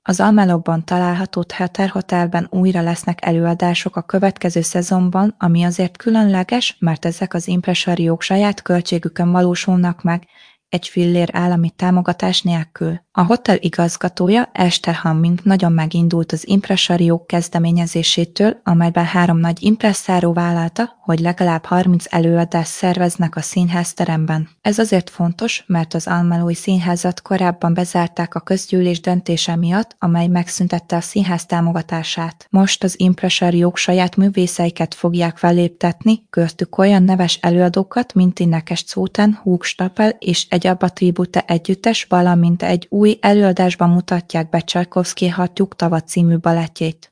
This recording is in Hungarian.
Az Almálokban található Theater Hotelben újra lesznek előadások a következő szezonban, ami azért különleges, mert ezek az impresaриók saját költségükön valósulnak meg, egy fillér állami támogatás nélkül. A hotel igazgatója, Ester Hamming nagyon megindult az impresariók kezdeményezésétől, amelyben 3 nagy impresszáró vállalta, hogy legalább 30 előadást szerveznek a színházteremben. Ez azért fontos, mert az Almálói Színházat korábban bezárták a közgyűlés döntése miatt, amely megszüntette a színház támogatását. Most az impresariók saját művészeiket fogják felléptetni, köztük olyan neves előadókat, mint Innekes Zóten, Hug Stapel és egy Abba Tribute együttes, valamint egy új előadásban mutatják be Csajkovszky Hat Juktava című balettjét.